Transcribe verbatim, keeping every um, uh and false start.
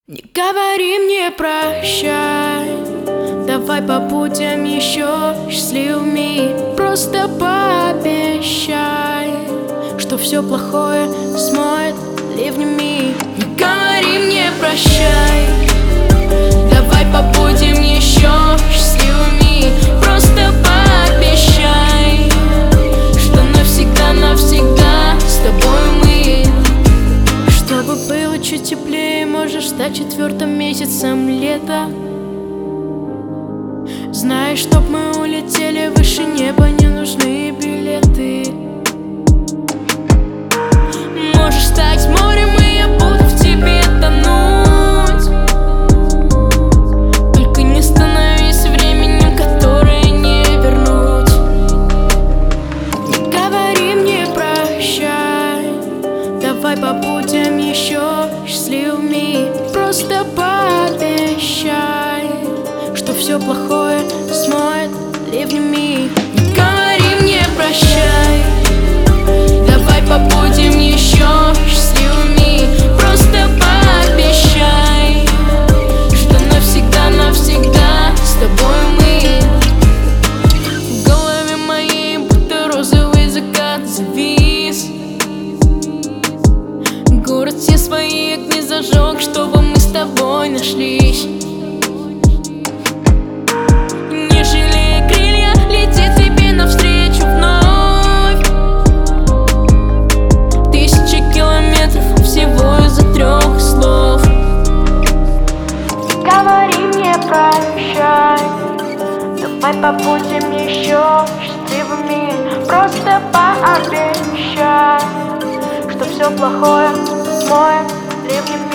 Не говори мне прощай, давай побудем еще счастливыми. Просто пообещай, что все плохое смоет ливнями. Не говори мне прощай, давай побудем еще счастливыми. Просто пообещай, что навсегда, навсегда с тобой мы. Чтобы было чуть теплее, можешь стать четвертым месяцем лета. Знаешь, чтоб мы улетели выше неба, не нужны билеты. Можешь стать морем, и я буду в тебе тонуть. Только не становись временем, которое не вернуть. Не говори мне прощай, давай побудем еще счастливыми. Просто пообещай, что все плохое смоет ливнями. Не говори мне прощай, давай побудем еще счастливыми. Просто пообещай, что навсегда, навсегда с тобой мы. В голове моей будто розовый закат завис. Город все свои огни зажег, чтобы мы с тобой нашлись. Не жалея крылья, летит тебе навстречу вновь. Тысячи километров всего из-за трех слов. Не говори мне прощай, давай побудем еще счастливыми. Просто пообещай, что все плохое смоет ливнями.